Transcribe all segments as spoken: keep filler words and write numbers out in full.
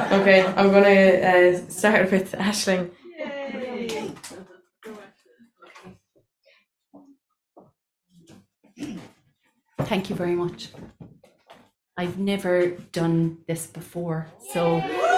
Okay, I'm going to uh, start with Aisling. Yay. Thank you very much. I've never done this before, so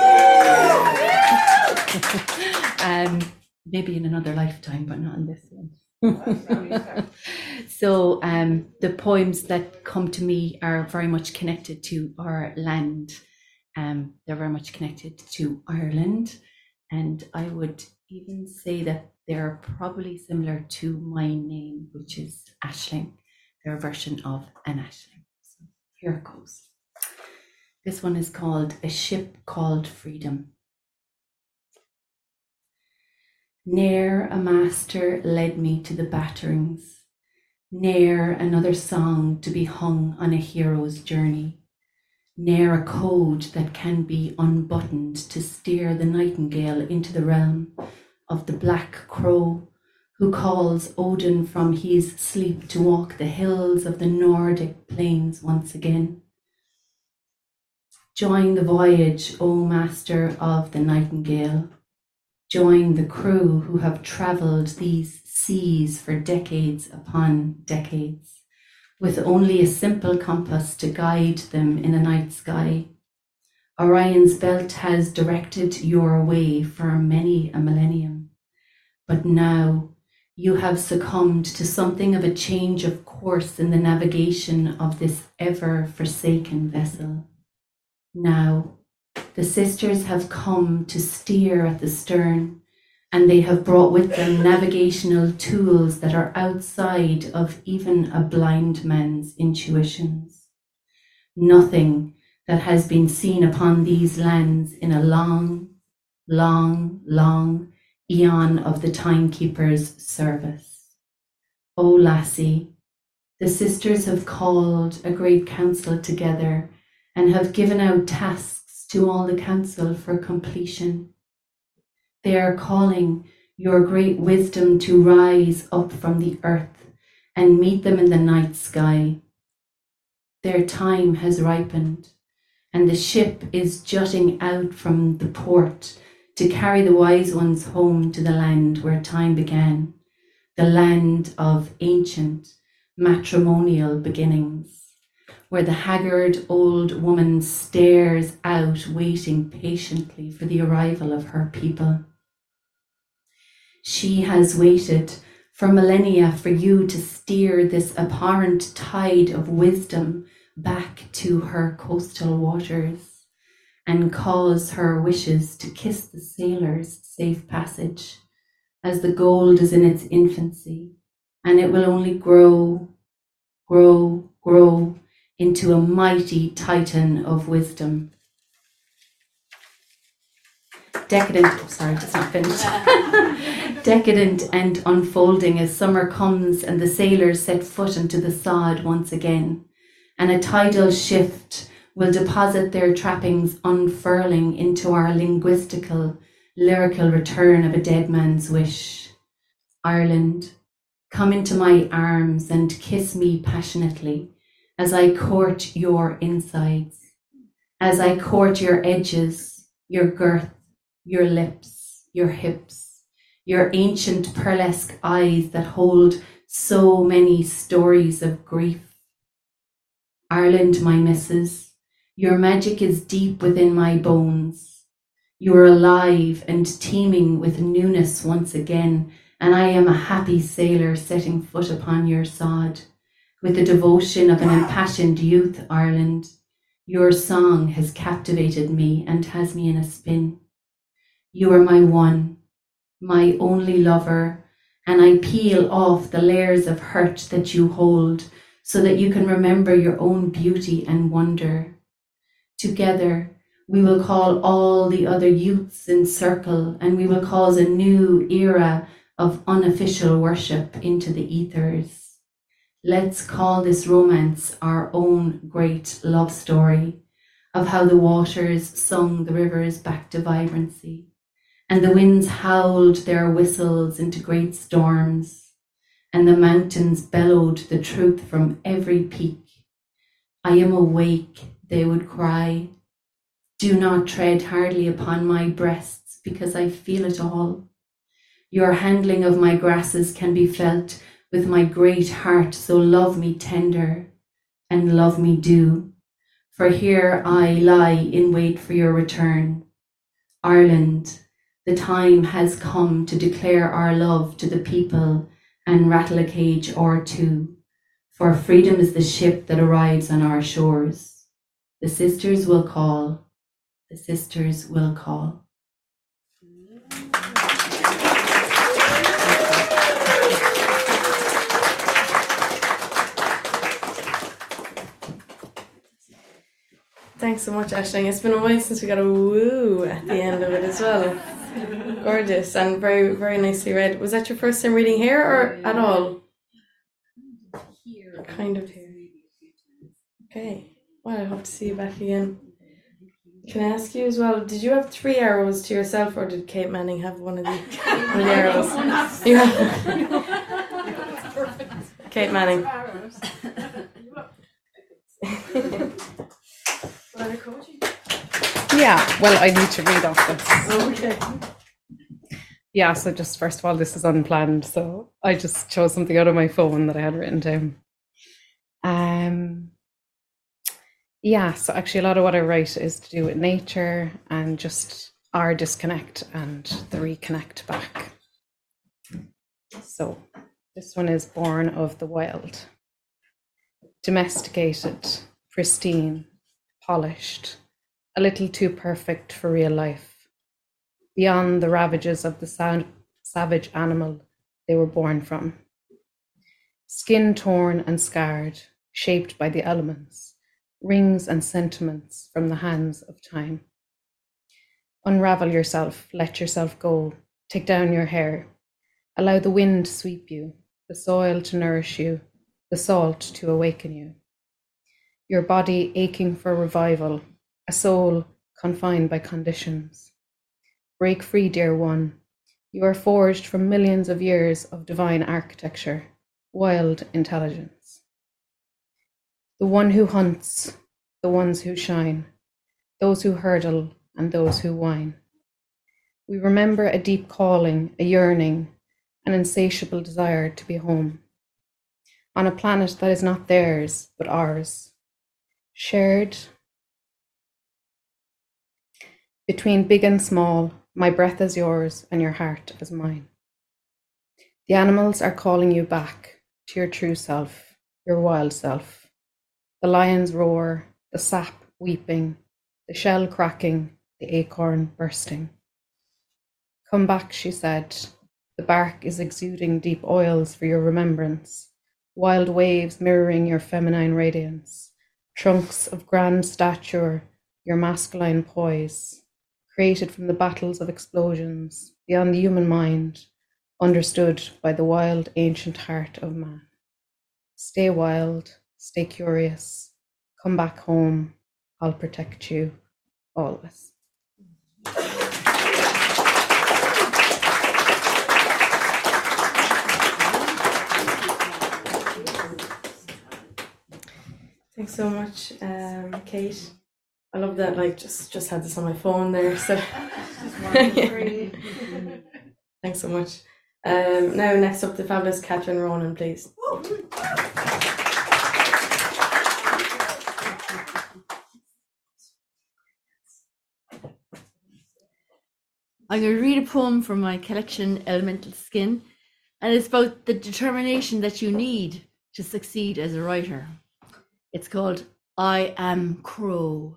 um, maybe in another lifetime, but not in this one. So um, the poems that come to me are very much connected to our land. Um, they're very much connected to Ireland, and I would even say that they're probably similar to my name, which is Aisling. They're a version of an Aisling. So here it goes. This one is called A Ship Called Freedom. Ne'er a master led me to the batterings, ne'er another song to be hung on a hero's journey, ne'er a code that can be unbuttoned to steer the nightingale into the realm of the black crow who calls Odin from his sleep to walk the hills of the Nordic plains once again. Join the voyage, O master of the nightingale. Join the crew who have travelled these seas for decades upon decades, with only a simple compass to guide them in the night sky. Orion's belt has directed your way for many a millennium, but now you have succumbed to something of a change of course in the navigation of this ever-forsaken vessel. Now, the sisters have come to steer at the stern, and they have brought with them navigational tools that are outside of even a blind man's intuitions. Nothing that has been seen upon these lands in a long, long, long eon of the timekeeper's service. O lassie, the sisters have called a great council together and have given out tasks to all the council for completion. They are calling your great wisdom to rise up from the earth and meet them in the night sky. Their time has ripened, and the ship is jutting out from the port to carry the wise ones home to the land where time began, the land of ancient matrimonial beginnings, where the haggard old woman stares out, waiting patiently for the arrival of her people. She has waited for millennia for you to steer this abhorrent tide of wisdom back to her coastal waters and cause her wishes to kiss the sailors' safe passage, as the gold is in its infancy, and it will only grow, grow, grow into a mighty titan of wisdom. Decadent, oh, sorry, it's not finished. Decadent and unfolding as summer comes and the sailors set foot into the sod once again, and a tidal shift will deposit their trappings unfurling into our linguistical, lyrical return of a dead man's wish. Ireland, come into my arms and kiss me passionately as I court your insides, as I court your edges, your girth, your lips, your hips, your ancient pearlesque eyes that hold so many stories of grief. Ireland, my missus, your magic is deep within my bones. You are alive and teeming with newness once again, and I am a happy sailor setting foot upon your sod. With the devotion of an impassioned youth, Ireland, your song has captivated me and has me in a spin. You are my one, my only lover, and I peel off the layers of hurt that you hold so that you can remember your own beauty and wonder. Together, we will call all the other youths in circle, and we will cause a new era of unofficial worship into the ethers. Let's call this romance our own great love story of how the waters sung the rivers back to vibrancy, and the winds howled their whistles into great storms, and the mountains bellowed the truth from every peak. I am awake, they would cry. Do not tread hardly upon my breasts, because I feel it all. Your handling of my grasses can be felt with my great heart, so love me tender, and love me do. For here I lie in wait for your return. Ireland, the time has come to declare our love to the people and rattle a cage or two, for freedom is the ship that arrives on our shores. The sisters will call, the sisters will call. Thanks so much, Aisling. It's been a while since we got a woo at the end of it as well. Gorgeous and very, very nicely read. Was that your first time reading here or at all? Kind of here. Okay. Well, I hope to see you back again. Can I ask you as well, did you have three arrows to yourself or did Kate Manning have one of the, one of the arrows? You have Kate Manning. Yeah, well, I need to read off this. Okay. Yeah, so just first of all, this is unplanned, so I just chose something out of my phone that I had written down. Um, yeah, so actually a lot of what I write is to do with nature and just our disconnect and the reconnect back. So this one is Born of the Wild. Domesticated, pristine, polished, a little too perfect for real life. Beyond the ravages of the sound, savage animal they were born from. Skin torn and scarred, shaped by the elements, rings and sentiments from the hands of time. Unravel yourself, let yourself go, take down your hair, allow the wind to sweep you, the soil to nourish you, the salt to awaken you. Your body aching for revival, a soul confined by conditions. Break free, dear one. You are forged from millions of years of divine architecture, wild intelligence. The one who hunts, the ones who shine, those who hurdle and those who whine. We remember a deep calling, a yearning, an insatiable desire to be home. On a planet that is not theirs, but ours. Shared between big and small, my breath is yours and your heart is mine. The animals are calling you back to your true self, your wild self. The lions roar, the sap weeping, the shell cracking, the acorn bursting. Come back, she said. The bark is exuding deep oils for your remembrance, wild waves mirroring your feminine radiance, trunks of grand stature, your masculine poise, created from the battles of explosions, beyond the human mind, understood by the wild ancient heart of man. Stay wild, stay curious, come back home, I'll protect you, always. Thanks so much, um, Kate. I love that. Like, just just had this on my phone there. So, thanks so much. Um, now, next up, the fabulous Catherine Ronan, please. I'm going to read a poem from my collection, Elemental Skin, and it's about the determination that you need to succeed as a writer. It's called I Am Crow.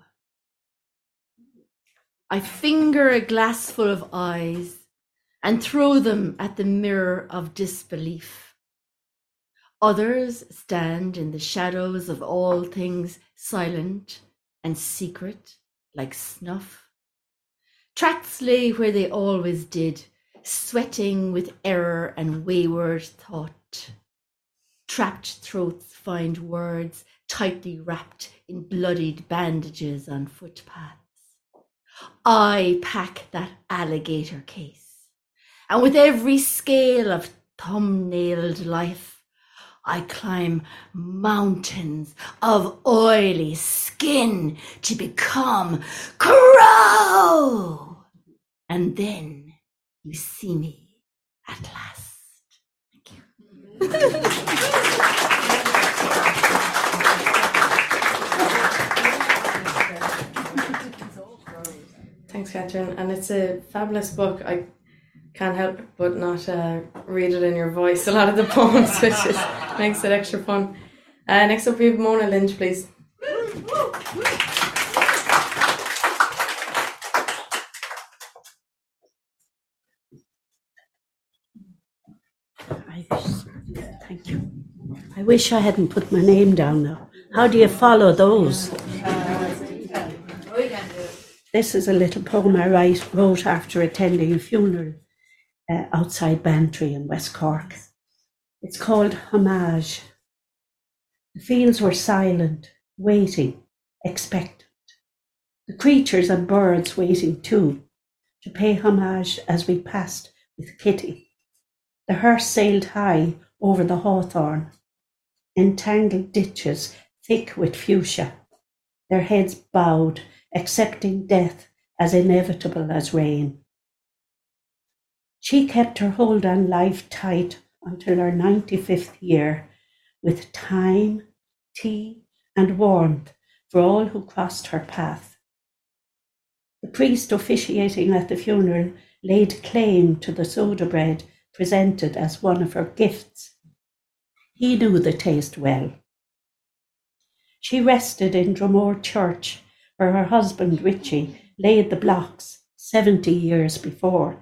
I finger a glass full of eyes and throw them at the mirror of disbelief. Others stand in the shadows of all things silent and secret, like snuff. Tracts lay where they always did, sweating with error and wayward thought. Trapped throats find words tightly wrapped in bloodied bandages on footpaths. I pack that alligator case, and with every scale of thumbnailed life, I climb mountains of oily skin to become Crow. And then you see me at last. Thank you. Thanks, Catherine. And it's a fabulous book. I can't help but not uh, read it in your voice, a lot of the poems, which is, makes it extra fun. Uh, next up we have Mona Lynch, please. I wish, thank you. I wish I hadn't put my name down now. How do you follow those? This is a little poem I write, wrote after attending a funeral uh, outside Bantry in West Cork. It's called Homage. The fields were silent, waiting, expectant. The creatures and birds waiting too, to pay homage as we passed with Kitty. The hearse sailed high over the hawthorn, entangled ditches thick with fuchsia, their heads bowed, accepting death as inevitable as rain. She kept her hold on life tight until her ninety-fifth year, with time, tea, and warmth for all who crossed her path. The priest officiating at the funeral laid claim to the soda bread presented as one of her gifts. He knew the taste well. She rested in Dromore Church, where her husband Richie laid the blocks seventy years before.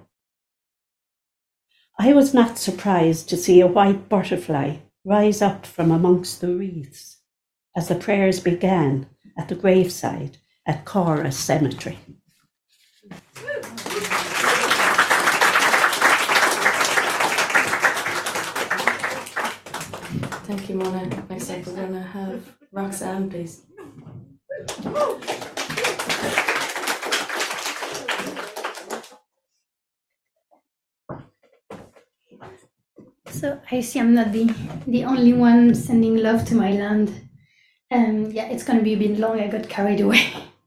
I was not surprised to see a white butterfly rise up from amongst the wreaths as the prayers began at the graveside at Cora Cemetery. Thank you, Mona. Next up we're going to have Roxanne, please. So I see I'm not the, the only one sending love to my land. Um, yeah, it's going to be a bit long. I got carried away.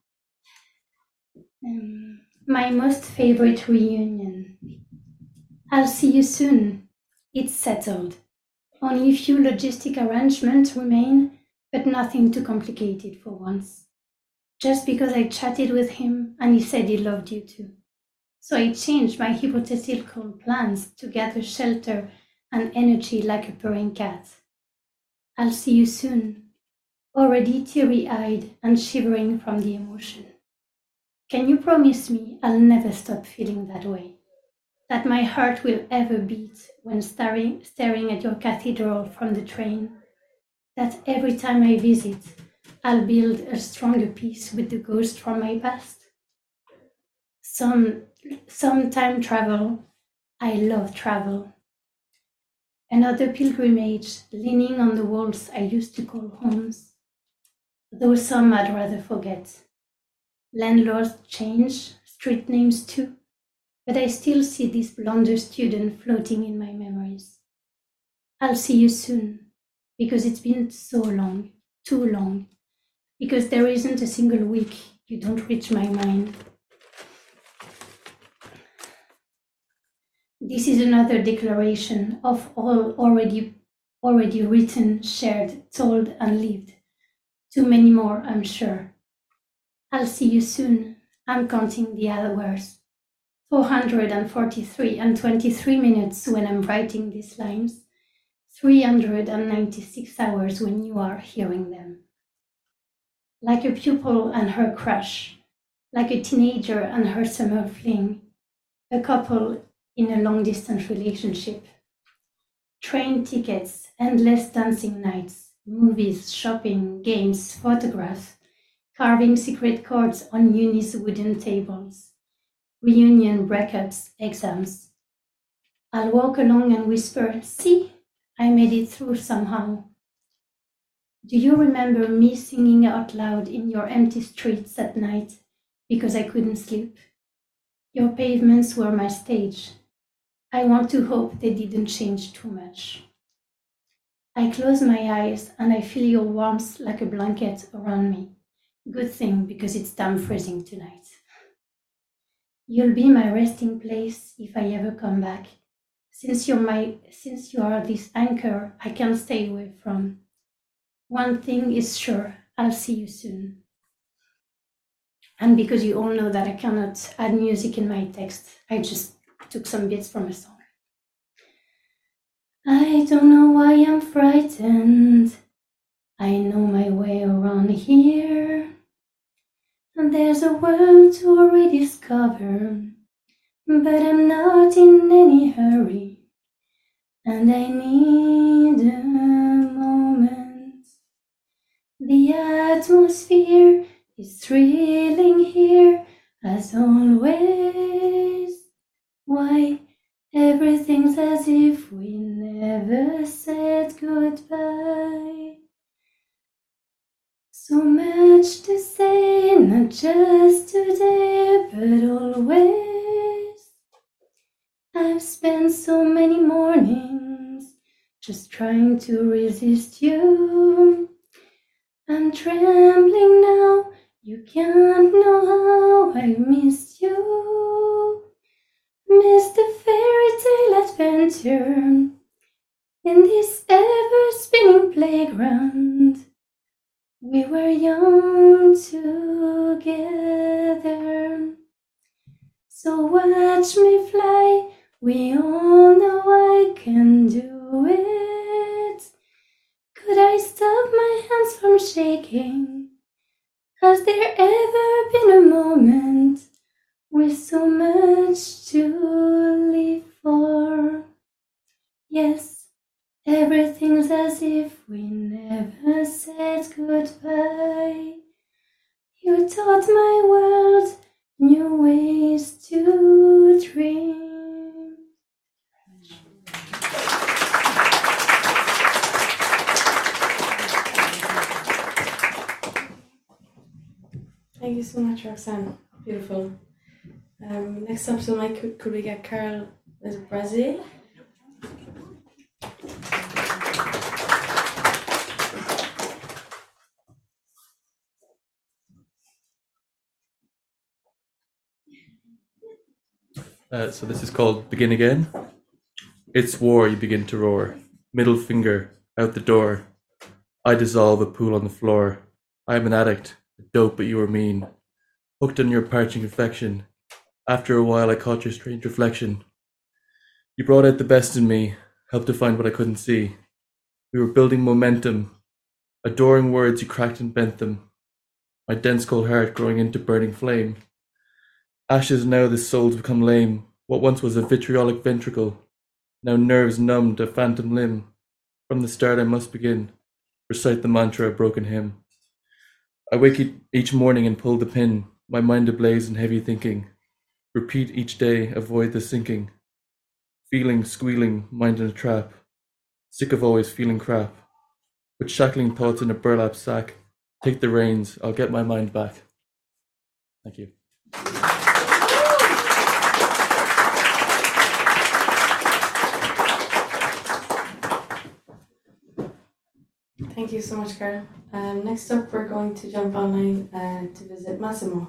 um, my most favorite reunion. I'll see you soon. It's settled. Only a few logistic arrangements remain, but nothing too complicated for once. Just because I chatted with him and he said he loved you too. So I changed my hypothetical plans to gather shelter and energy like a purring cat. I'll see you soon, already teary-eyed and shivering from the emotion. Can you promise me I'll never stop feeling that way? That my heart will ever beat when staring, staring at your cathedral from the train? That every time I visit, I'll build a stronger peace with the ghost from my past? Some, some time travel. I love travel. Another pilgrimage, leaning on the walls I used to call homes, though some I'd rather forget. Landlords change, street names too, but I still see this blonder student floating in my memories. I'll see you soon, because it's been so long, too long, because there isn't a single week you don't reach my mind. This is another declaration of all already, already written, shared, told, and lived. Too many more, I'm sure. I'll see you soon. I'm counting the hours. four hundred forty-three and twenty-three minutes when I'm writing these lines. three hundred ninety-six hours when you are hearing them. Like a pupil and her crush. Like a teenager and her summer fling. A couple in a long-distance relationship. Train tickets, endless dancing nights, movies, shopping, games, photographs, carving secret chords on uni's wooden tables, reunion breakups, exams. I'll walk along and whisper, see, I made it through somehow. Do you remember me singing out loud in your empty streets at night because I couldn't sleep? Your pavements were my stage. I want to hope they didn't change too much. I close my eyes and I feel your warmth like a blanket around me. Good thing, because it's damn freezing tonight. You'll be my resting place if I ever come back. Since you're my, since you are this anchor I can't stay away from. One thing is sure, I'll see you soon. And because you all know that I cannot add music in my text, I just took some bits from a song. I don't know why I'm frightened. I know my way around here. And there's a world to rediscover, but I'm not in any hurry. And I need a moment. The atmosphere is thrilling here, as always. Why, everything's as if we never said goodbye. So much to say, not just today, but always. I've spent so many mornings just trying to resist you. I'm trembling now, you can't know how I missed you. Missed the fairy tale adventure in this ever-spinning playground. We were young together. So watch me fly, we all know I can do it. Could I stop my hands from shaking? Has there ever been a moment with so much to live for? Yes, everything's as if we never said goodbye. You taught my world new ways to dream. Thank you so much, Roxanne. Beautiful. Um, next up to the mic, could, could we get Carol as Brazil? Uh, so this is called Begin Again. It's war, you begin to roar. Middle finger, out the door. I dissolve a pool on the floor. I am an addict, a dope, but you were mean. Hooked on your parching affection. After a while I caught your strange reflection. You brought out the best in me, helped to find what I couldn't see. We were building momentum. Adoring words, you cracked and bent them. My dense cold heart growing into burning flame. Ashes now this soul's become lame. What once was a vitriolic ventricle, now nerves numbed a phantom limb. From the start I must begin, recite the mantra, a broken hymn. I wake each morning and pull the pin, my mind ablaze in heavy thinking. Repeat each day, avoid the sinking. Feeling, squealing, mind in a trap. Sick of always feeling crap. With shackling thoughts in a burlap sack. Take the reins, I'll get my mind back. Thank you. Thank you so much, Carol. Um, next up, we're going to jump online uh, to visit Massimo.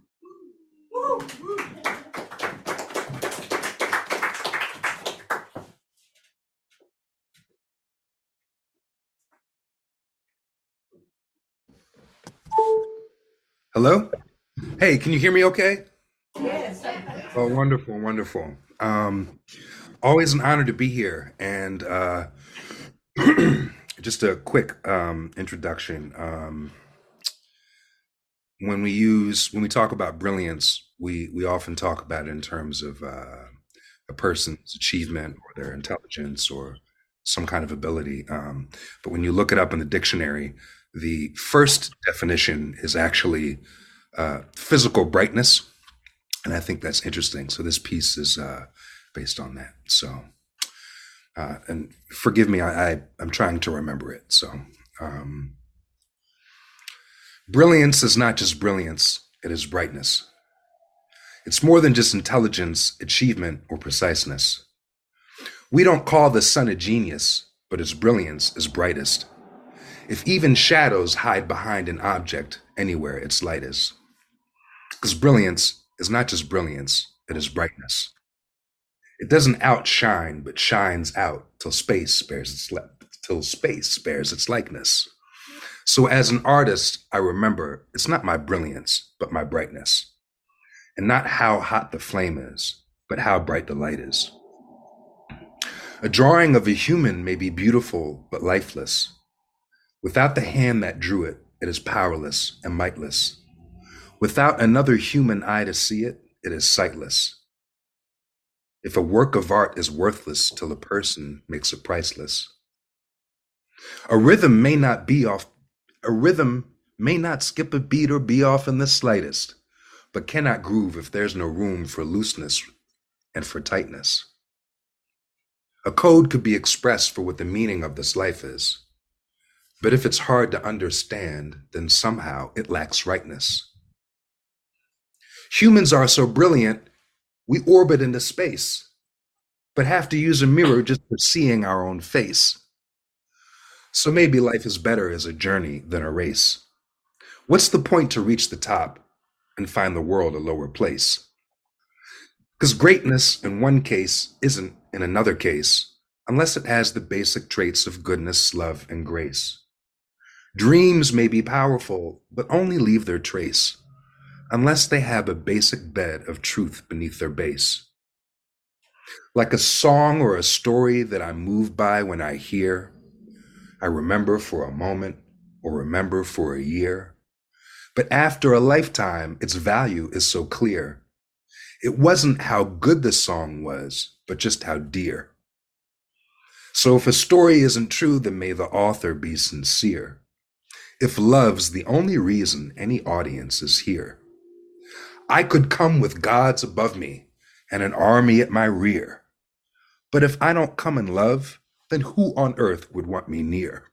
Hello? Hey, can you hear me okay? Yes. Oh, wonderful, wonderful. Um, always an honor to be here. And uh, just a quick um, introduction. Um, when we use, when we talk about brilliance, we, we often talk about it in terms of uh, a person's achievement or their intelligence or some kind of ability. Um, but when you look it up in the dictionary, the first definition is actually uh, physical brightness. And I think that's interesting. So this piece is uh, based on that. So, uh, and forgive me, I, I, I'm trying to remember it. So um, brilliance is not just brilliance, it is brightness. It's more than just intelligence, achievement, or preciseness. We don't call the sun a genius, but its brilliance is brightest. If even shadows hide behind an object, anywhere its light is. Because brilliance is not just brilliance, it is brightness. It doesn't outshine, but shines out till space bears its li- till space bears its likeness. So as an artist, I remember it's not my brilliance, but my brightness. And not how hot the flame is, but how bright the light is. A drawing of a human may be beautiful, but lifeless. Without the hand that drew it, it is powerless and mightless. Without another human eye to see it, it is sightless. If a work of art is worthless till a person makes it priceless. A rhythm may not be off, a rhythm may not skip a beat or be off in the slightest, but cannot groove if there's no room for looseness and for tightness. A code could be expressed for what the meaning of this life is, but if it's hard to understand, then somehow it lacks rightness. Humans are so brilliant, we orbit into space, but have to use a mirror just for seeing our own face. So maybe life is better as a journey than a race. What's the point to reach the top and find the world a lower place? Because greatness in one case isn't in another case, unless it has the basic traits of goodness, love, and grace. Dreams may be powerful, but only leave their trace, unless they have a basic bed of truth beneath their base. Like a song or a story that I'm moved by when I hear, I remember for a moment or remember for a year. But after a lifetime, its value is so clear. It wasn't how good the song was, but just how dear. So if a story isn't true, then may the author be sincere. If love's the only reason any audience is here. I could come with gods above me and an army at my rear. But if I don't come in love, then who on earth would want me near?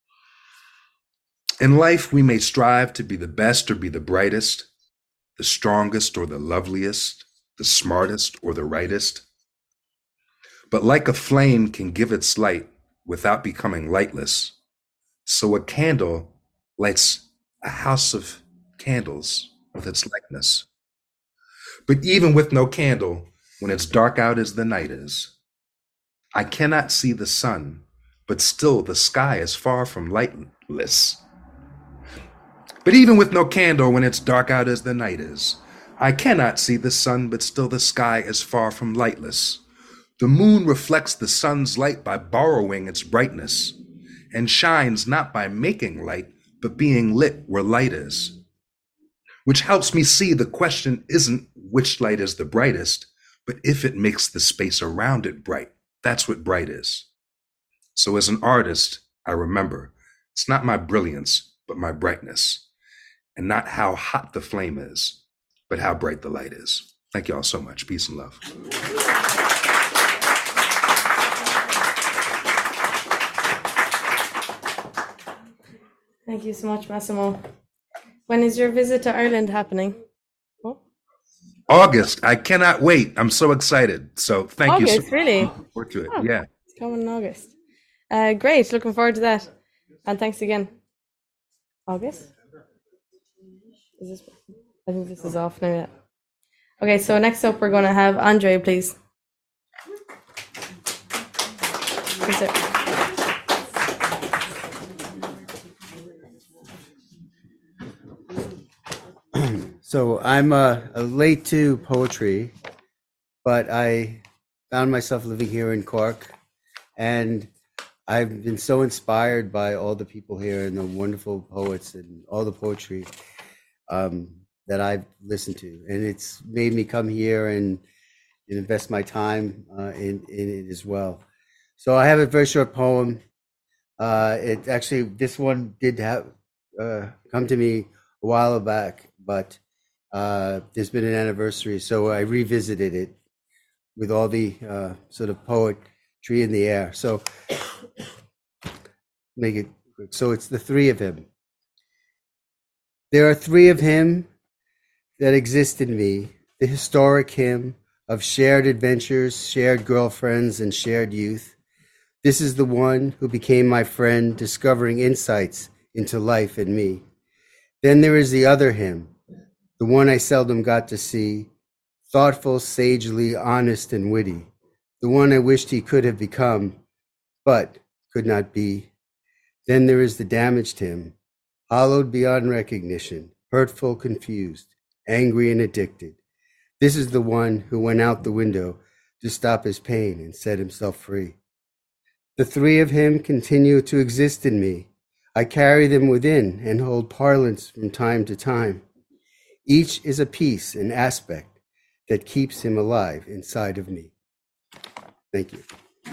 In life, we may strive to be the best or be the brightest, the strongest or the loveliest, the smartest or the rightest. But like a flame can give its light without becoming lightless, so a candle lights a house of candles with its likeness. But even with no candle, when it's dark out as the night is, I cannot see the sun, but still the sky is far from lightless. But even with no candle, when it's dark out as the night is, I cannot see the sun, but still the sky is far from lightless. The moon reflects the sun's light by borrowing its brightness, and shines not by making light, but being lit where light is. Which helps me see the question isn't which light is the brightest, but if it makes the space around it bright. That's what bright is. So as an artist, I remember, it's not my brilliance, but my brightness, and not how hot the flame is, but how bright the light is. Thank you all so much. Peace and love. Thank you so much, Massimo. When is your visit to Ireland happening? Oh. August. I cannot wait. I'm so excited. So thank August, you. August, so really? Look forward to it. Oh, yeah. It's coming in August. Uh, great. Looking forward to that. And thanks again. August? Is this? I think this is off now. Yeah. Okay, so next up we're going to have Andre, please. Is it? So I'm uh, late to poetry, but I found myself living here in Cork, and I've been so inspired by all the people here and the wonderful poets and all the poetry um, that I've listened to, and it's made me come here and, and invest my time uh, in, in it as well. So I have a very short poem. Uh, it actually, this one did have uh, come to me a while back, but uh, there's been an anniversary, so I revisited it with all the uh, sort of poetry in the air. So make it quick. So it's the three of him. There are three of him that exist in me, the historic him of shared adventures, shared girlfriends, and shared youth. This is the one who became my friend, discovering insights into life and me. Then there is the other him, the one I seldom got to see, thoughtful, sagely, honest, and witty, the one I wished he could have become, but could not be. Then there is the damaged him, hollowed beyond recognition, hurtful, confused, angry, and addicted. This is the one who went out the window to stop his pain and set himself free. The three of him continue to exist in me. I carry them within and hold parlance from time to time. Each is a piece, an aspect that keeps him alive inside of me. Thank you.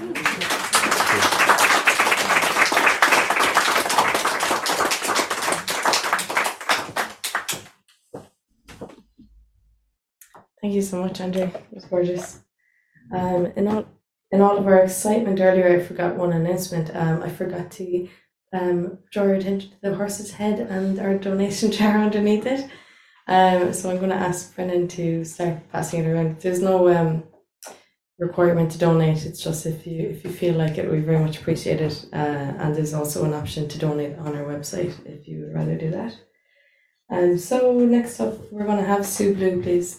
Thank you so much, Andrew. It was gorgeous. Um, in all in all of our excitement earlier, I forgot one announcement. Um, I forgot to um draw your attention to the horse's head and our donation jar underneath it. Um, so I'm going to ask Brennan to start passing it around. There's no um requirement to donate. It's just if you if you feel like it, we very much appreciate it. Uh, and there's also an option to donate on our website if you would rather do that. And um, so next up, we're going to have Sue Blue, please.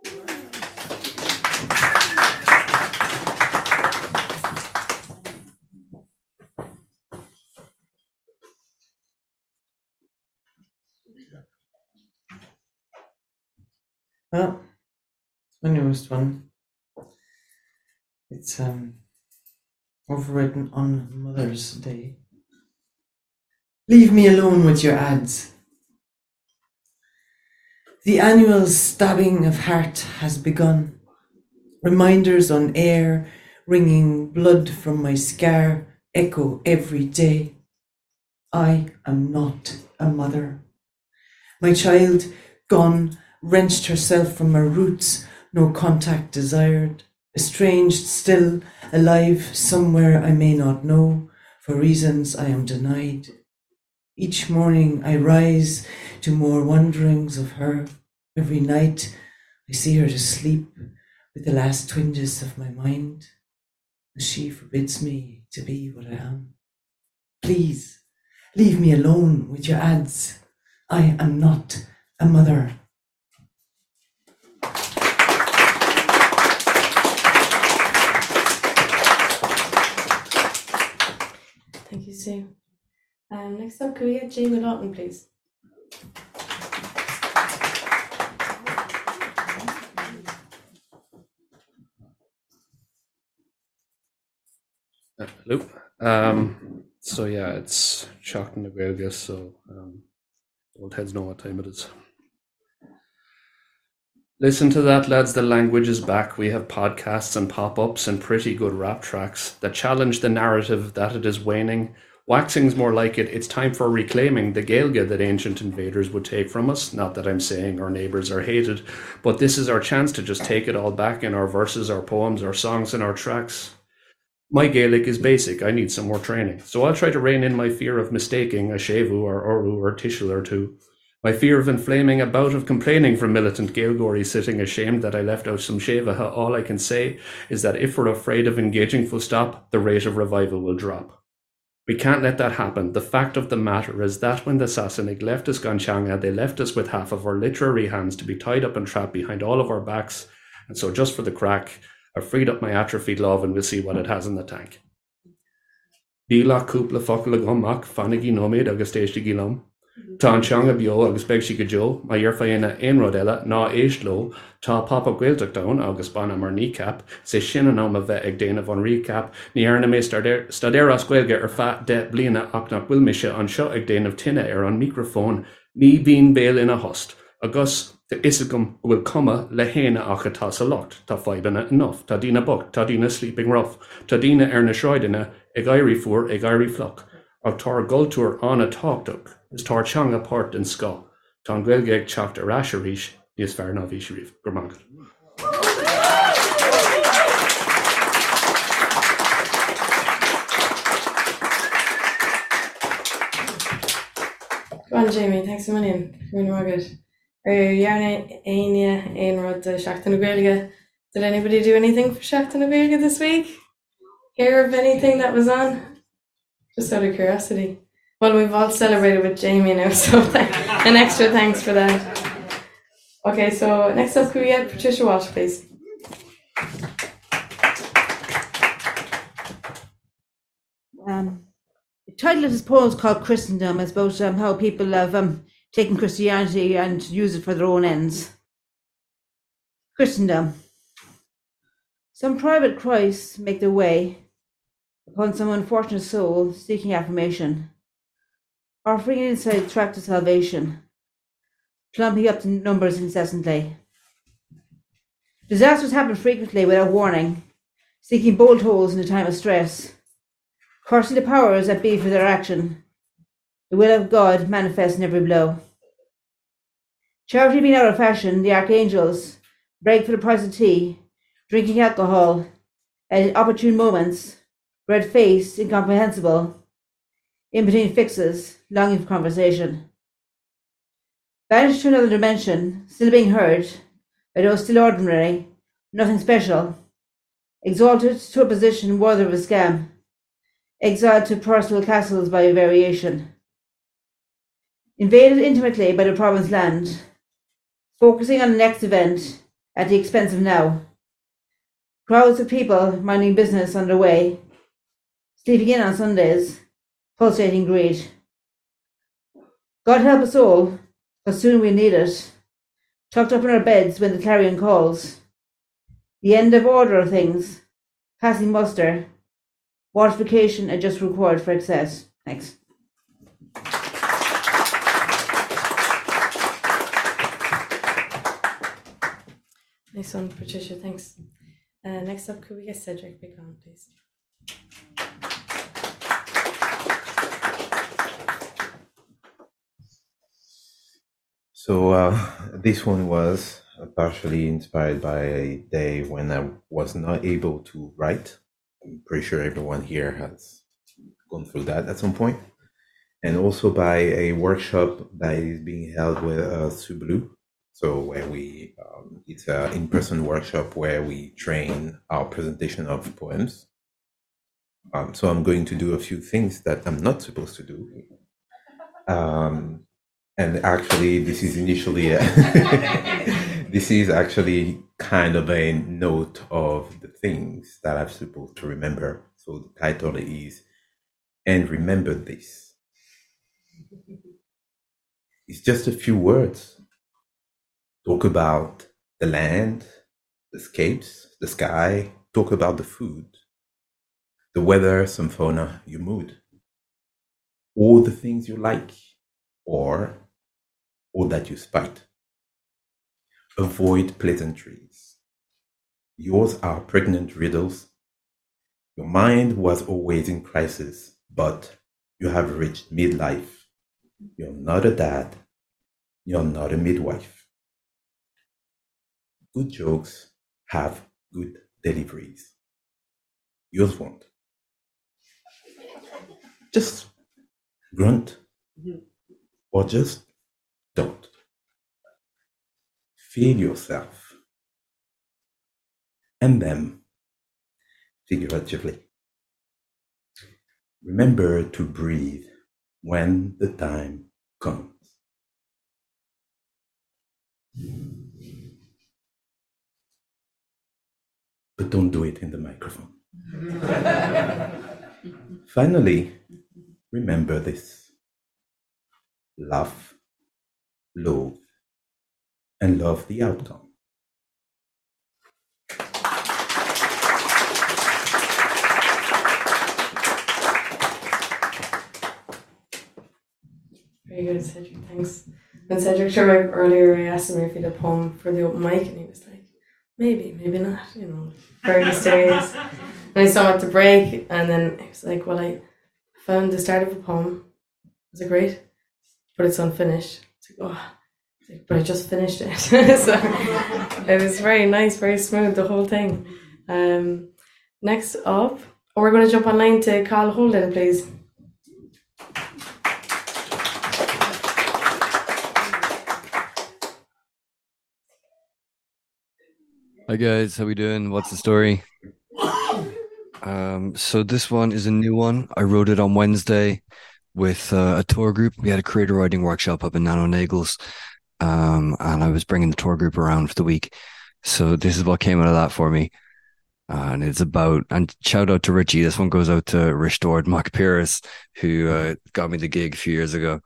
Well, it's my newest one. It's um overwritten on Mother's Day. Leave me alone with your ads. The annual stabbing of heart has begun. Reminders on air, ringing blood from my scar, echo every day. I am not a mother. My child, gone, wrenched herself from her roots, no contact desired, estranged still, alive somewhere I may not know, for reasons I am denied. Each morning I rise to more wanderings of her. Every night I see her to sleep with the last twinges of my mind, as she forbids me to be what I am. Please, leave me alone with your ads. I am not a mother. Thank you, Sue. Um, next up, could we get Jamie Lawton, please? Uh, hello. Um, so yeah, it's Seachtain na Gaeilge, so um, old heads know what time it is. Listen to that, lads. The language is back. We have podcasts and pop-ups and pretty good rap tracks that challenge the narrative that it is waning. Waxing's more like it. It's time for reclaiming the Gaeilge that ancient invaders would take from us. Not that I'm saying our neighbours are hated, but this is our chance to just take it all back in our verses, our poems, our songs and our tracks. My Gaelic is basic. I need some more training. So I'll try to rein in my fear of mistaking a Shevu or Oru or Tishel or two. My fear of inflaming a bout of complaining from militant Gaelgory sitting ashamed that I left out some Shevaha. All I can say is that if we're afraid of engaging full stop, the rate of revival will drop. We can't let that happen. The fact of the matter is that when the Sassanid left us Ganchanga, they left us with half of our literary hands to be tied up and trapped behind all of our backs. And so just for the crack, I've freed up my atrophied love and we'll see what it has in the tank. Díla cúpla focail agam fanigi nóméid agus téiste gilom. Tá an teanga bio agus beg si go jo, ma dhearfa ina ein rodella ná éist lo, tá papa Gaeltach down agus bana mar kneecap, sé sin an am a bheith ag déanamh an recap, ní arna mé stadéir as Gaeilge ar fat de bliana ach nach bhfuil mise an seo ag déanamh tinne ar an microphone, ní bín béal ina host, agus the isagum will cuma le héna ach atá sa locht, tá faibanna enough, tá dína buck, tá dína sleeping rough, tá dína ar na shroidina ag airí fuair ag airí flock, ach tar gultúr an a táchtach, is tar teanga páirt in sco, tá an Gaeilge ag teacht ar as a rís, níos fearr ná bhí sríomh, gur maith. Go on, Jamie, thanks a million. Really more good. Are you yarn Aine Ain Rod Seachtain na Gaeilge? Did anybody do anything for Seachtain na Gaeilge this week? hear of anything that was on? Just out of curiosity. Well, we've all celebrated with Jamie now, so th- an extra thanks for that. Okay, so next up, could we get Patricia Walsh, please? Um, the title of his poem is called Christendom. It's about um, how people have um, taken Christianity and use it for their own ends. Christendom. Some private Christs make their way upon some unfortunate soul seeking affirmation, offering an inside track to salvation, plumping up the numbers incessantly. Disasters happen frequently without warning, seeking bolt holes in a time of stress, cursing the powers that be for their action. The will of God manifests in every blow. Charity being out of fashion, the archangels break for the price of tea, drinking alcohol at opportune moments, red-faced, incomprehensible, in between fixes, longing for conversation. Banished to another dimension, still being heard, by those still ordinary, nothing special, exalted to a position worthy of a scam, exiled to personal castles by variation, invaded intimately by the province land, focusing on the next event at the expense of now. Crowds of people minding business on their way, sleeping in on Sundays, pulsating greed. God help us all, because soon we'll need it, tucked up in our beds when the clarion calls. The end of order of things, passing muster, mortification and just required for excess. Thanks. Nice one, Patricia, thanks. Uh, next up, could we get Cedric back on, please? So uh, this one was partially inspired by a day when I was not able to write. I'm pretty sure everyone here has gone through that at some point. And also by a workshop that is being held with uh, Sublu. So where we, um, it's an in-person workshop where we train our presentation of poems. Um, so I'm going to do a few things that I'm not supposed to do. Um, and actually, this is initially, a this is actually kind of a note of the things that I'm supposed to remember. So the title is, And Remember This. It's just a few words. Talk about the land, the scapes, the sky, talk about the food, the weather, some fauna, your mood, all the things you like, or all that you spite. Avoid pleasantries. Yours are pregnant riddles. Your mind was always in crisis, but you have reached midlife. You're not a dad. You're not a midwife. Good jokes have good deliveries. Yours won't. Just grunt, or just don't. Feel yourself, and them, figuratively. Remember to breathe when the time comes. But don't do it in the microphone. Finally, remember this. Laugh, loathe, and love the outcome. Very good, Cedric, thanks. And Cedric, sure, earlier I asked him if he had a poem for the open mic, and he was like, maybe, maybe not, you know, very mysterious. And I saw him at the break, and then he was like, well, I found the start of a poem. Was it great? But it's unfinished. It's like, oh, it's like, but I just finished it. So it was very nice, very smooth, the whole thing. Um, next up, oh, we're going to jump online to Carl Holden, please. Hi guys, how we doing? What's the story? Um, so this one is a new one. I wrote it on Wednesday with uh, a tour group. We had a creator writing workshop up in Nano Nagels, um, and I was bringing the tour group around for the week. So this is what came out of that for me. Uh, and it's about, and shout out to Richie. This one goes out to Restored Mac Pierce, who uh, got me the gig a few years ago.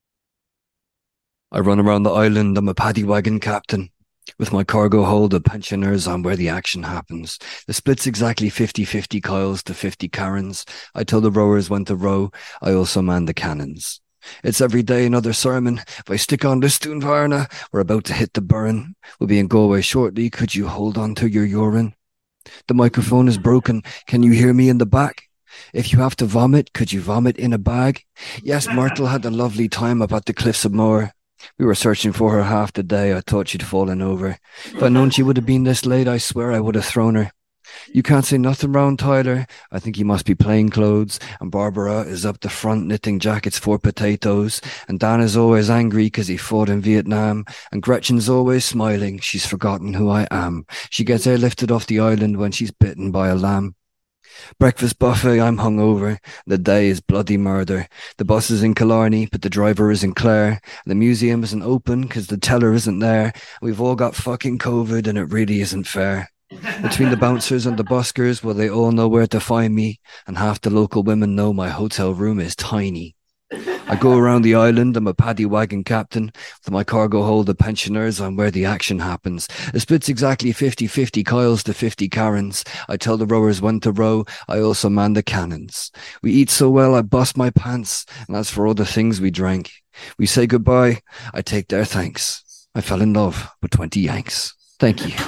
I run around the island. I'm a paddy wagon captain. With my cargo hold of pensioners, I'm where the action happens. The split's exactly fifty-fifty Kyles to fifty Karens. I tell the rowers when to row. I also man the cannons. It's every day another sermon. If I stick on this Varna, we're about to hit the burn. We'll be in Galway shortly. Could you hold on to your urine? The microphone is broken. Can you hear me in the back? If you have to vomit, could you vomit in a bag? Yes, Myrtle had a lovely time up at the Cliffs of Moher. We were searching for her half the day. I thought she'd fallen over. If I'd known she would have been this late, I swear I would have thrown her. You can't say nothing round Tyler. I think he must be playing clothes. And Barbara is up the front knitting jackets for potatoes. And Dan is always angry because he fought in Vietnam. And Gretchen's always smiling. She's forgotten who I am. She gets airlifted off the island when she's bitten by a lamb. Breakfast buffet, I'm hungover. The day is bloody murder. The bus is in Killarney, but the driver isn't Clare. The museum isn't open because the teller isn't there. We've all got fucking COVID and it really isn't fair. Between the bouncers and the buskers, well, they all know where to find me. And half the local women know my hotel room is tiny. I go around the island, I'm a paddy wagon captain. With my cargo hold of pensioners, I'm where the action happens. The split's exactly fifty-fifty Kyles to fifty Karens. I tell the rowers when to row, I also man the cannons. We eat so well I bust my pants, and as for all the things we drank, we say goodbye, I take their thanks. I fell in love with twenty Yanks. Thank you.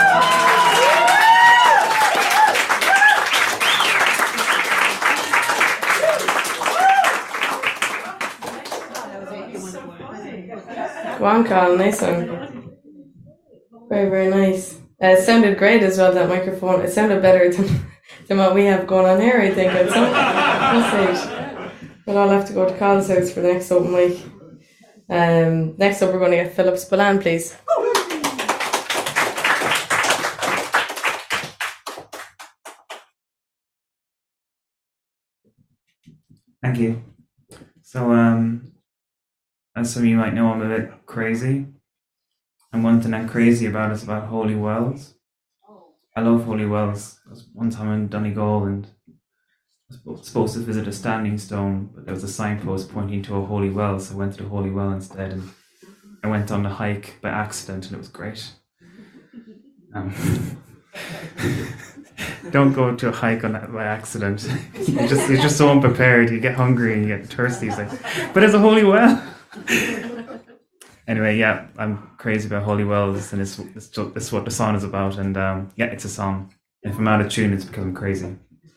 Go on, Colin, nice one. Very, very nice. Uh, it sounded great as well, that microphone. It sounded better than, than what we have going on here, I think, at some, some stage. We'll all have to go to Colin's house for the next open week. Um, next up, we're going to get Philip Spillane, please. Thank you. So, um, as some of you might know, I'm a bit crazy. And one thing I'm crazy about is about Holy Wells. I love Holy Wells. I was one time in Donegal and I was supposed to visit a standing stone, but there was a signpost pointing to a holy well, so I went to the holy well instead. And I went on the hike by accident, and it was great. Um, don't go to a hike on that by accident. you just you're just so unprepared. You get hungry and you get thirsty. It's like, but there's a holy well. Anyway, yeah, I'm crazy about holy wells, and it's it's, just, it's what the song is about. And um, yeah, it's a song. If I'm out of tune, it's because I'm crazy.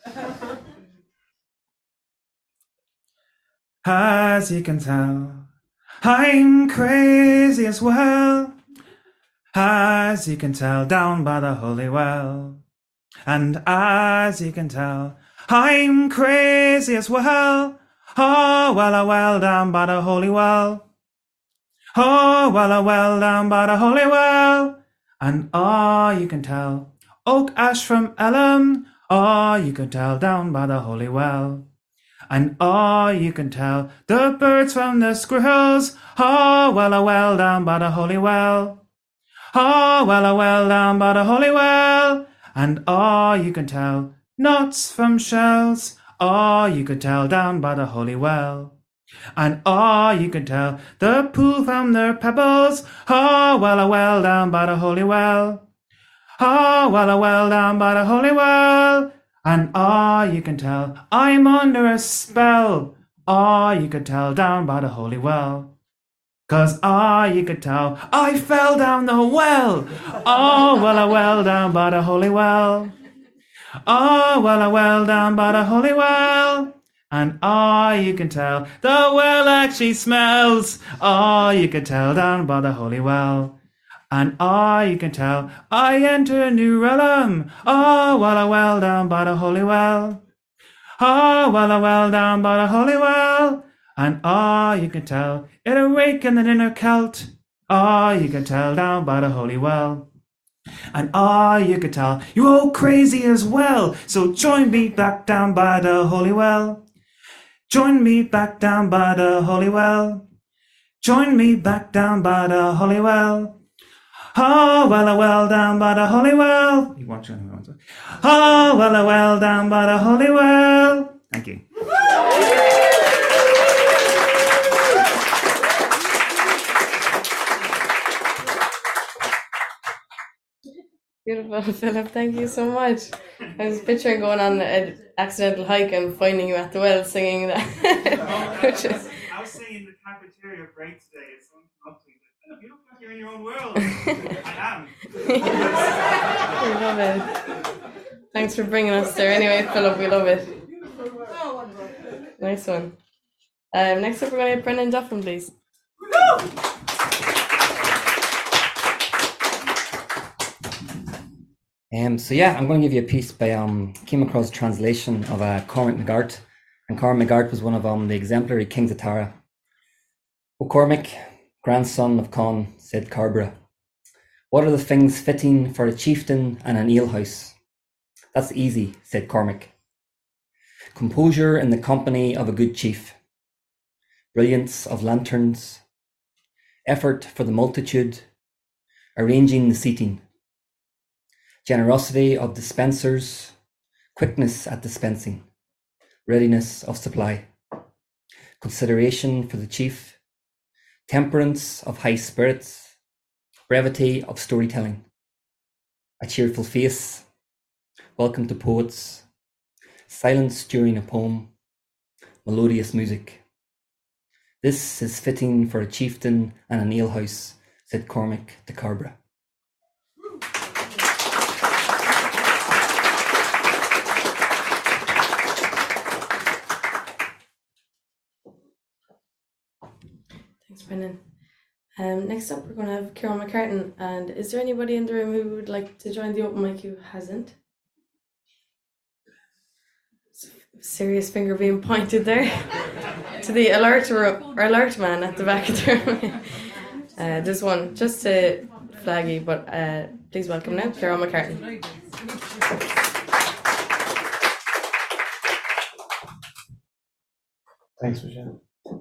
As you can tell, I'm crazy as well. As you can tell, down by the holy well. And as you can tell, I'm crazy as well. Oh, well, oh, well, down by the holy well. Oh, well, oh, well, down by the holy well. And oh, you can tell, oak ash from Elm. Oh, you can tell, down by the holy well. And oh, you can tell, the birds from the squirrels. Oh, well, oh, well, down by the holy well. Oh, well, oh, well, down by the holy well. And oh, you can tell, nuts from shells. Oh, you could tell, down by the holy well. And oh, you can tell, the pool from their pebbles. Oh, well, oh, well, down by the holy well. Oh, well, oh, well, down by the holy well. And oh, you can tell, I'm under a spell. Oh, you could tell, down by the holy well. 'Cause oh, you could tell, I fell down the well. Oh, well, oh, well, down by the holy well. Oh, well, oh, well, down by the holy well. And oh, you can tell, the well actually smells. Oh, you can tell, down by the holy well. And oh, you can tell, I enter a new realm. Oh, well, oh, well, down by the holy well. Oh, well, oh, well, down by the holy well. And oh, you can tell, it awakened an inner Celt. Oh, you can tell, down by the holy well. And ah, you could tell you're all crazy as well. So join me back down by the holy well. Join me back down by the holy well. Join me back down by the holy well. Oh, well, a well down by the holy well. You watch it. Oh, well, a well down by the holy well. Thank you. Beautiful, Philip. Thank you so much. I was picturing going on an accidental hike and finding you at the well singing that. Which is... I was singing the cafeteria break today. It's something Philip, you look like you're in your own world. I am. We love it. Thanks for bringing us there. Anyway, Philip, we love it. Nice one. Um, next up, we're going to have Brendan Duffin, please. Um, so yeah, I'm going to give you a piece by um came across a translation of uh, Cormac McGart, and Cormac McGart was one of um the exemplary kings of Tara. O Cormac, grandson of Con, said Carbra, what are the things fitting for a chieftain and an alehouse? That's easy, said Cormac. Composure in the company of a good chief, brilliance of lanterns, effort for the multitude, arranging the seating, generosity of dispensers, quickness at dispensing, readiness of supply, consideration for the chief, temperance of high spirits, brevity of storytelling, a cheerful face, welcome to poets, silence during a poem, melodious music. This is fitting for a chieftain and an alehouse, said Cormac de Carbra. Thanks, Brendan. Um, next up, we're going to have Kieran McCartan. And is there anybody in the room who would like to join the open mic who hasn't? Serious finger being pointed there to the alert or, or alert man at the back of the room. uh, there's one just to flag you, but uh, please welcome now Kieran McCartan. Thanks, Michelle.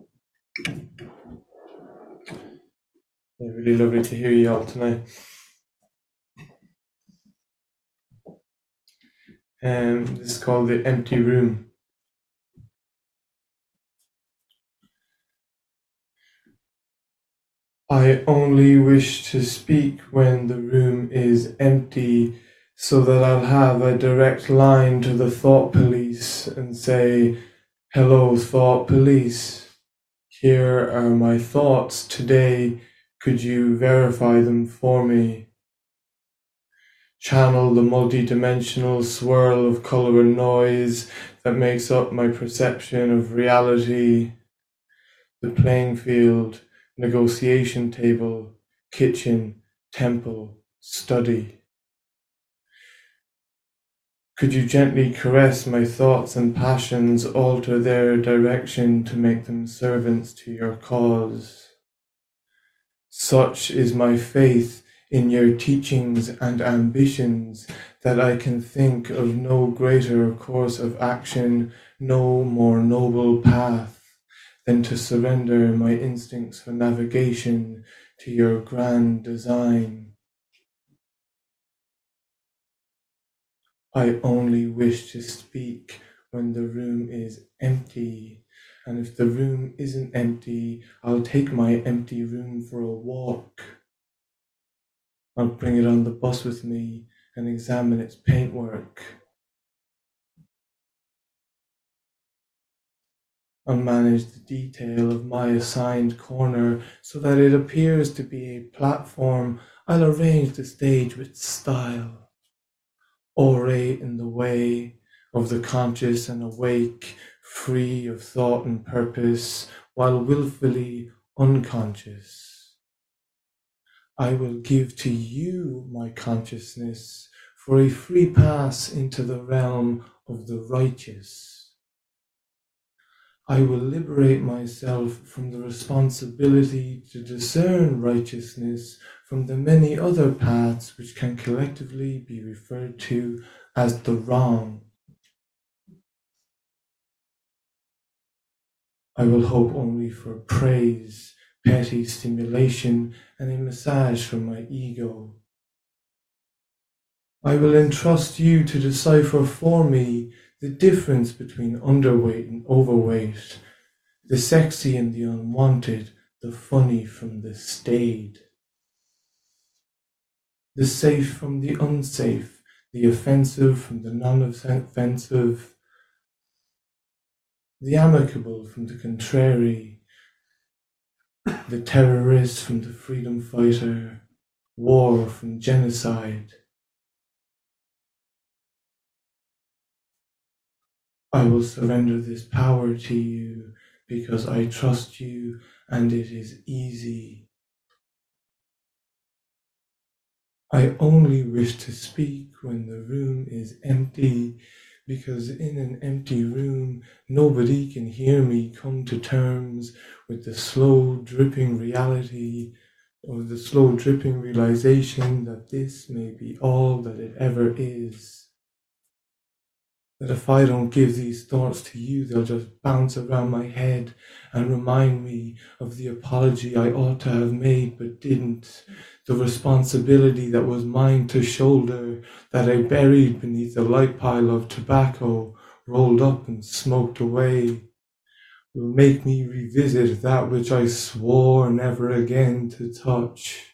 Yeah, really lovely to hear you all tonight. Um, this is called The Empty Room. I only wish to speak when the room is empty, so that I'll have a direct line to the thought police and say, hello, thought police. Here are my thoughts today. Could you verify them for me? Channel the multi-dimensional swirl of colour and noise that makes up my perception of reality. The playing field, negotiation table, kitchen, temple, study. Could you gently caress my thoughts and passions, alter their direction to make them servants to your cause? Such is my faith in your teachings and ambitions that I can think of no greater course of action, no more noble path than to surrender my instincts for navigation to your grand design. I only wish to speak when the room is empty, and if the room isn't empty, I'll take my empty room for a walk. I'll bring it on the bus with me and examine its paintwork. I'll manage the detail of my assigned corner so that it appears to be a platform. I'll arrange the stage with style, orate in the way of the conscious and awake, free of thought and purpose, while willfully unconscious. I will give to you my consciousness for a free pass into the realm of the righteous. I will liberate myself from the responsibility to discern righteousness from the many other paths which can collectively be referred to as the wrong. I will hope only for praise, petty stimulation, and a massage from my ego. I will entrust you to decipher for me the difference between underweight and overweight, the sexy and the unwanted, the funny from the staid, the safe from the unsafe, the offensive from the non-offensive, the amicable from the contrary, the terrorist from the freedom fighter, war from genocide. I will surrender this power to you because I trust you and it is easy. I only wish to speak when the room is empty, because in an empty room, nobody can hear me come to terms with the slow dripping reality or the slow dripping realization that this may be all that it ever is. That if I don't give these thoughts to you, they'll just bounce around my head and remind me of the apology I ought to have made but didn't, the responsibility that was mine to shoulder, that I buried beneath the light pile of tobacco, rolled up and smoked away, will make me revisit that which I swore never again to touch,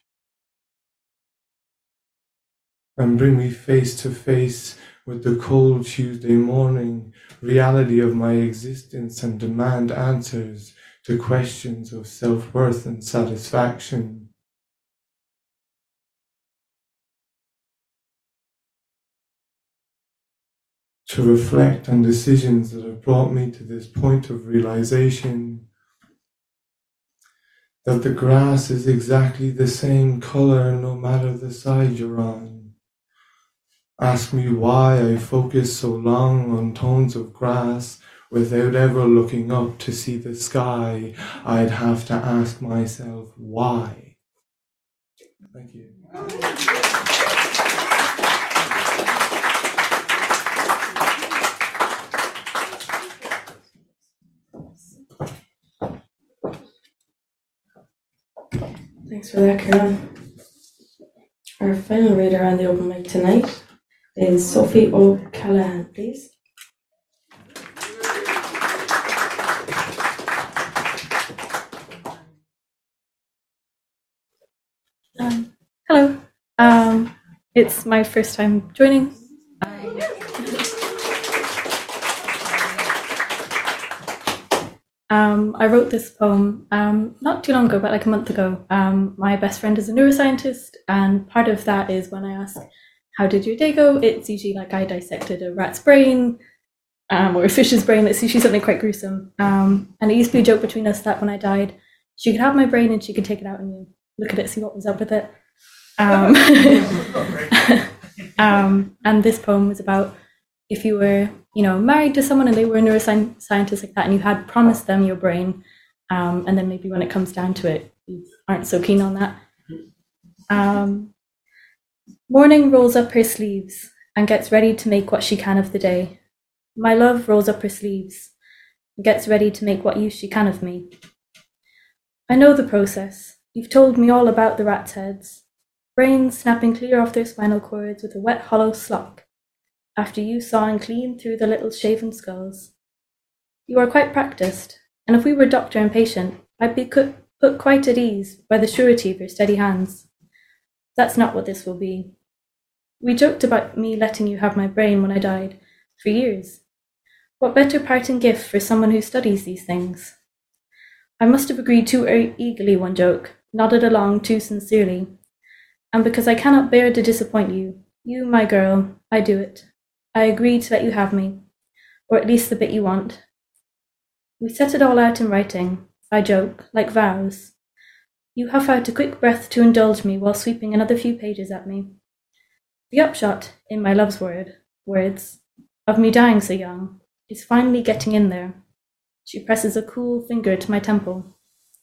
and bring me face to face with the cold Tuesday morning reality of my existence and demand answers to questions of self-worth and satisfaction. To reflect on decisions that have brought me to this point of realization that the grass is exactly the same color no matter the side you're on. Ask me why I focus so long on tones of grass without ever looking up to see the sky. I'd have to ask myself why. Thank you. Thanks for that, Carol. Our final reader on the open mic tonight is Sophie O'Callaghan, please. Um, hello. Um, it's my first time joining. Um, I wrote this poem um, not too long ago, but like a month ago. Um, my best friend is a neuroscientist, and part of that is when I ask, how did your day go? It's usually like I dissected a rat's brain um, or a fish's brain. It's usually something quite gruesome. Um, and it used to be a joke between us that when I died, she could have my brain and she could take it out and you look at it, see what was up with it. Um, um, and this poem was about if you were, you know, married to someone and they were a neuroscientist like that, and you had promised them your brain, um, and then maybe when it comes down to it, you aren't so keen on that. Um, morning rolls up her sleeves and gets ready to make what she can of the day. My love rolls up her sleeves and gets ready to make what use she can of me. I know the process. You've told me all about the rats' heads, brains snapping clear off their spinal cords with a wet, hollow slop, after you sawing clean through the little shaven skulls. You are quite practiced, and if we were doctor and patient, I'd be put quite at ease by the surety of your steady hands. That's not what this will be. We joked about me letting you have my brain when I died, for years. What better parting gift for someone who studies these things? I must have agreed too eagerly one joke, nodded along too sincerely, and because I cannot bear to disappoint you, you, my girl, I do it. I agree to let you have me, or at least the bit you want. We set it all out in writing, I joke, like vows. You huff out a quick breath to indulge me while sweeping another few pages at me. The upshot, in my love's word, words, of me dying so young, is finally getting in there. She presses a cool finger to my temple.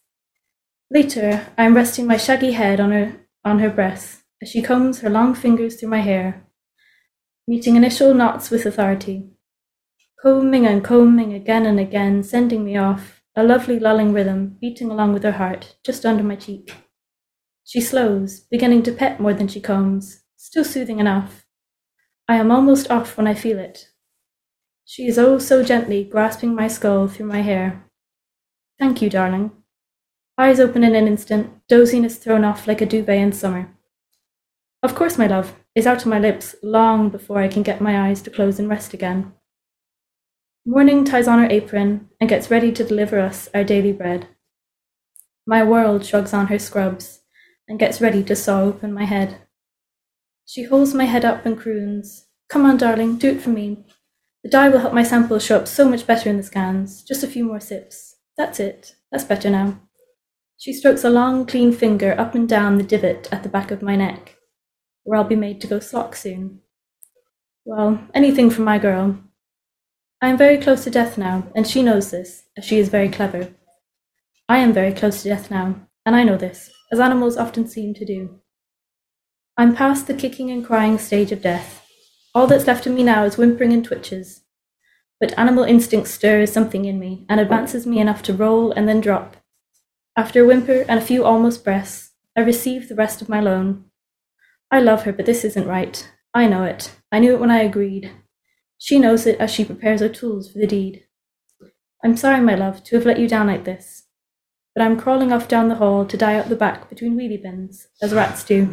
Later, I am resting my shaggy head on her, on her breast as she combs her long fingers through my hair, meeting initial knots with authority, combing and combing again and again, sending me off, a lovely lulling rhythm beating along with her heart just under my cheek. She slows, beginning to pet more than she combs, still soothing enough. I am almost off when I feel it. She is oh so gently grasping my skull through my hair. Thank you, darling. Eyes open in an instant, doziness thrown off like a duvet in summer. Of course, my love, is out to my lips long before I can get my eyes to close and rest again. Morning ties on her apron and gets ready to deliver us our daily bread. My world shrugs on her scrubs and gets ready to saw open my head. She holds my head up and croons, "Come on, darling, do it for me. The dye will help my sample show up so much better in the scans. Just a few more sips. That's it. That's better now." She strokes a long, clean finger up and down the divot at the back of my neck, where I'll be made to go slock soon. Well, anything for my girl. I am very close to death now, and she knows this, as she is very clever. I am very close to death now, and I know this, as animals often seem to do. I'm past the kicking and crying stage of death. All that's left of me now is whimpering and twitches. But animal instinct stirs something in me and advances me enough to roll and then drop. After a whimper and a few almost breaths, I receive the rest of my loan. I love her, but this isn't right. I know it. I knew it when I agreed. She knows it as she prepares her tools for the deed. I'm sorry, my love, to have let you down like this. But I'm crawling off down the hall to die out the back between wheelie bins, as rats do.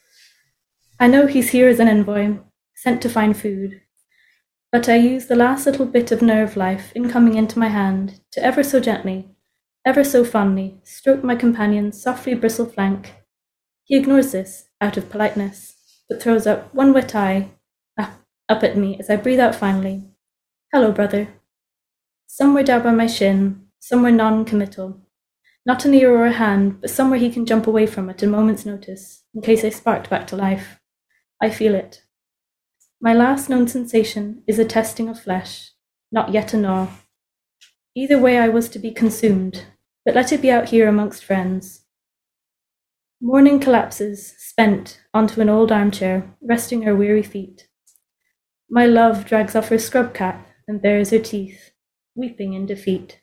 I know he's here as an envoy, sent to find food. But I use the last little bit of nerve life incoming into my hand to ever so gently, ever so fondly, stroke my companion's softly bristled flank. He ignores this, out of politeness, but throws up one wet eye up at me as I breathe out finally. Hello, brother. Somewhere down by my shin, somewhere non-committal. Not an ear or a hand, but somewhere he can jump away from at a moment's notice, in case I sparked back to life. I feel it. My last known sensation is a testing of flesh, not yet a gnaw. Either way I was to be consumed, but let it be out here amongst friends. Morning collapses, spent, onto an old armchair, resting her weary feet. My love drags off her scrub cap and bares her teeth, weeping in defeat.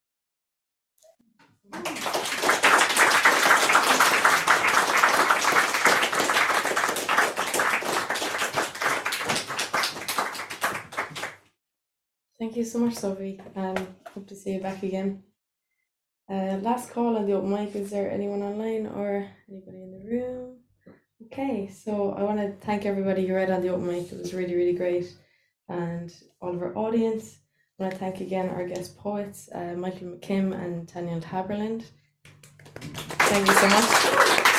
Thank you so much, Sophie. Um, hope to see you back again. Uh, last call on the open mic. Is there anyone online or anybody in the room? Okay, so I want to thank everybody who read on the open mic. It was really, really great. And all of our audience. I want to thank again our guest poets, uh, Michael McKim and Tanya Haberland. Thank you so much.